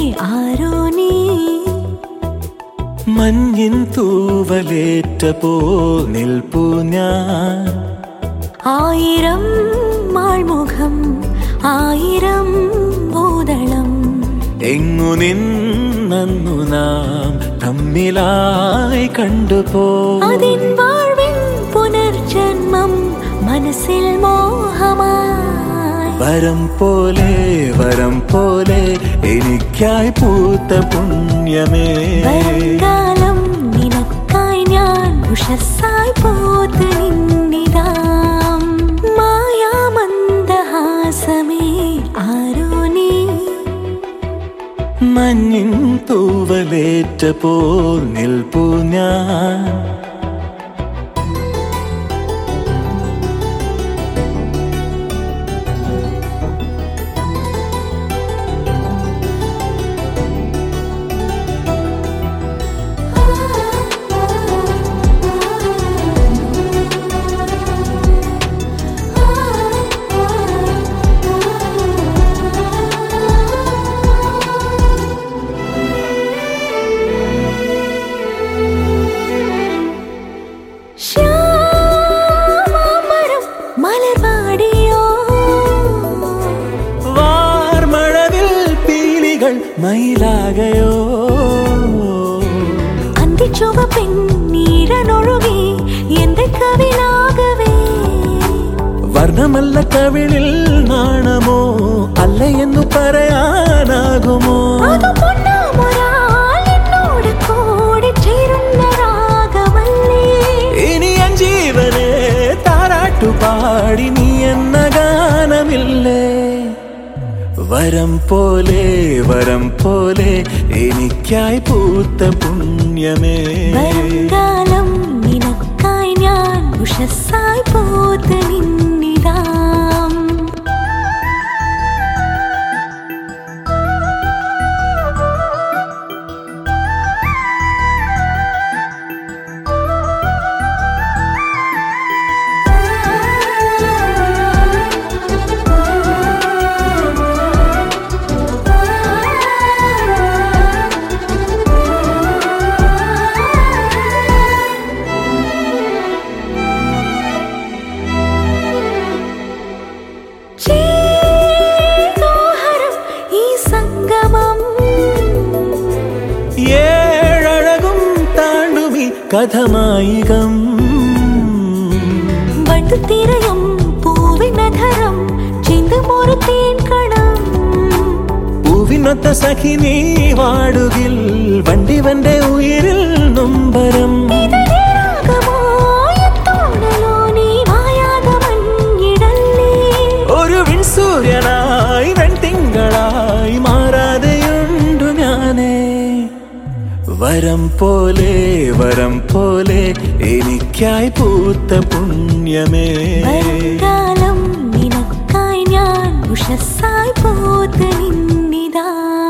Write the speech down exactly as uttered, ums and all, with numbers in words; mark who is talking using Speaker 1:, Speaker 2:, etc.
Speaker 1: ആരോ നീ
Speaker 2: മഞ്ഞിൻ തൂവലേറ്റ പോൽ നിൽപ്പു ഞാൻ
Speaker 1: ആയിരം മാൾമുഖം ആയിരം ഭൂതളം
Speaker 2: എങ്ങു നിന്നു നാം തമ്മിലായി കണ്ടുപോ
Speaker 1: അതിൻ വാഴ്വിൻ പുനർജന്മം മനസ്സിൽ മോഹമായി
Speaker 2: വരം പോലെ വരം പോലെ എനിക്കായി പൂത്ത പുണ്യമേ
Speaker 1: കാലം നിനക്കായി ഞാൻ ഉഷസ്സായി പോത്ത് നിന്നിതാം മായാമന്ദഹാസമേ ആരോ നീ
Speaker 2: മഞ്ഞിൻ തൂവലേറ്റ പോൽ നിൽപ്പു ഞാൻ മയിലാകയോ
Speaker 1: അന്തിച്ചുവപ്പിൻ നീരനൊഴുകി എന്റെ കവിളാകവേ
Speaker 2: വർണ്ണമല്ല കവിളിൽ നാണമോ അല്ല എന്നു പറയാനാകുമോ
Speaker 1: എന്നോട് കൂടി ചേരുന്ന രാഗമല്ലേ
Speaker 2: ഇനി എൻ ജീവനെ താരാട്ടുപാടി നീ എന്ന ഗാനമില്ലേ വരം പോലെ വരം പോലെ എനിക്കായി പൂത്ത പുണ്യമേ
Speaker 1: കാലം നിനക്കായി ഞാൻ ഉഷസ്സായി പോത്ത് നിന്നിതാം
Speaker 2: ഏഴഴകും താണ്ടുമി കഥമായികം
Speaker 1: വട്ടുതിരയും പൂവിനധരം ചിന്തുമൊരു തേൻ കണം
Speaker 2: പൂവിനൊത്ത സഖി നീ വാടുകിൽ വണ്ടിവന്റെ ഉയിരിൽ നൊമ്പരം ഒരു വിൺസൂര്യനായി വെൺതിങ്കളായി മാറാതെയുണ്ടു ഞാനേ വരം പോലെ വരം പോലെ എനിക്കായി പൂത്ത പുണ്യമേ
Speaker 1: കാലം നിനക്കായി ഞാൻ ഉഷസ്സായി പോത്ത് നിന്നിതാ